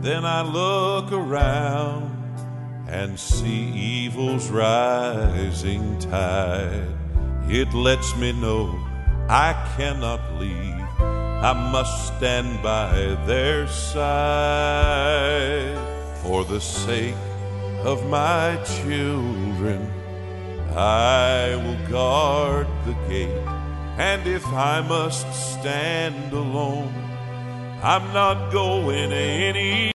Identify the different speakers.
Speaker 1: Then I look around and see evil's rising tide. It lets me know I cannot leave. I must stand by their side. For the sake of my children, I will guard the gate. And if I must stand alone, I'm not going any